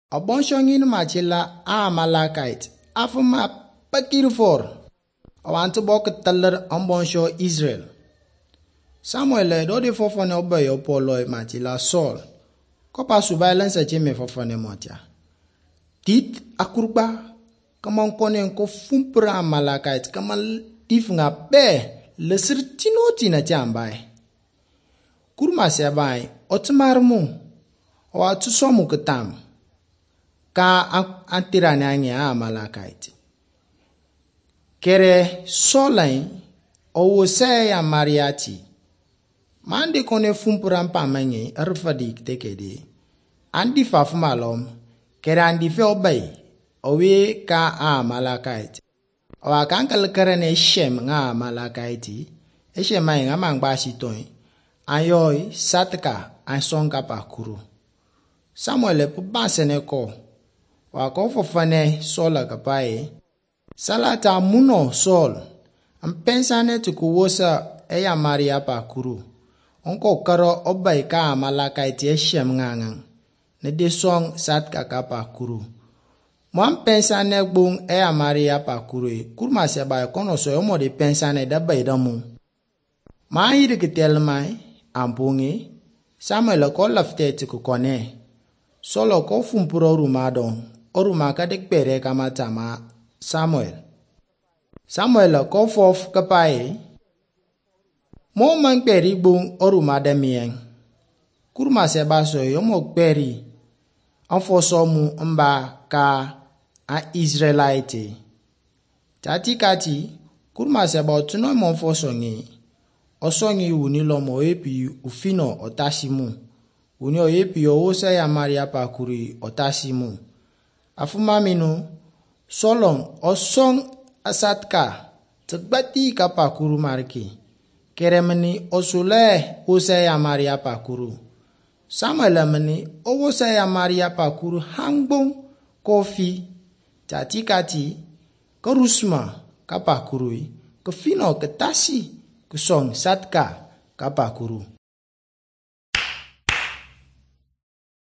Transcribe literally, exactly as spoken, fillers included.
Abon shongin machila a Amalekite afuma pakir for awantu bok taller ambon sho Israel. Samuel do de fofone obeyo polo machila Saul. Kopa surveillance a cheme fofone motia. Dit akurba kaman konen ko fumpra Amalekite kaman tifnga be le sirtino tina jambai. Kurma sebai otmarmu o atusomu ketam. Ka antirane anye a Amalekite. Kere Solain o wose ya mariati. Mandi kone fumpura mpamenye erfadik tekede. Andi fafumalom kere andi fe obay owe ka a Amalekite. Owa kankal kerene shem nga Amalekite. Eshem ay nga mangbashi toy. Ayoy satka ansonga pakuru. Samuel pu basene ko. Wako fofane sola kapae. Salata muno sol. Ampensane tukuwosa eya maria pakuru. Onko karo obay ka Amalekite eshem ngangang. Ne de song sat kaka pakuru. Mwan pensane gbung eya maria pakuru. Kurma seba kono so yomo de pensane dabay damu. Ma hiri kitelmai ampungi. Samuel ko lafte tukukone. Solo ko fumpuro rumadon. Oruma kadek pere kamatama Samuel. Samuel ko fof kapae. Mo man peri bung oruma demien. Kurma seba so yomo peri. Anfoso mu mba ka a Israelite. Tati kati. Kurma seba otuno mo foso ngi. Osongi uni lomo epi ufino otashimu. Uni o epi o ose ya maria pakuri otashimu. Afuma minu, solong osong asatka, tegbati ka pakuru marki. Keremeni osule ose ya maria pakuru. Samuel meni ose ya maria pakuru hangbong kofi. Tati kati, kerusma ka pakuru. Kefino ketasi kusong satka ka pakuru.